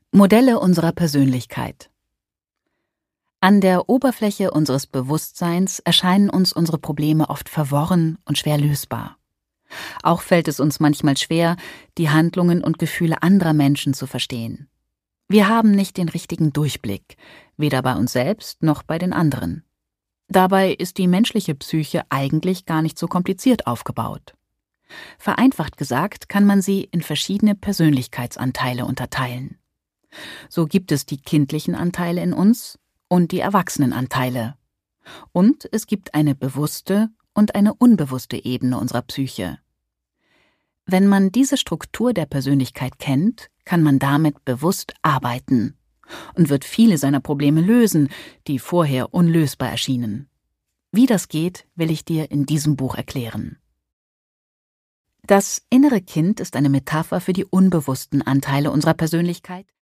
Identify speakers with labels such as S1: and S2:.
S1: Modelle unserer Persönlichkeit. An der Oberfläche unseres Bewusstseins erscheinen uns unsere Probleme oft verworren und schwer lösbar. Auch fällt es uns manchmal schwer, die Handlungen und Gefühle anderer Menschen zu verstehen. Wir haben nicht den richtigen Durchblick, weder bei uns selbst noch bei den anderen. Dabei ist die menschliche Psyche eigentlich gar nicht so kompliziert aufgebaut. Vereinfacht gesagt kann man sie in verschiedene Persönlichkeitsanteile unterteilen. So gibt es die kindlichen Anteile in uns und die Erwachsenenanteile. Und es gibt eine bewusste und eine unbewusste Ebene unserer Psyche. Wenn man diese Struktur der Persönlichkeit kennt, kann man damit bewusst arbeiten und wird viele seiner Probleme lösen, die vorher unlösbar erschienen. Wie das geht, will ich dir in diesem Buch erklären. Das innere Kind ist eine Metapher für die unbewussten Anteile unserer Persönlichkeit,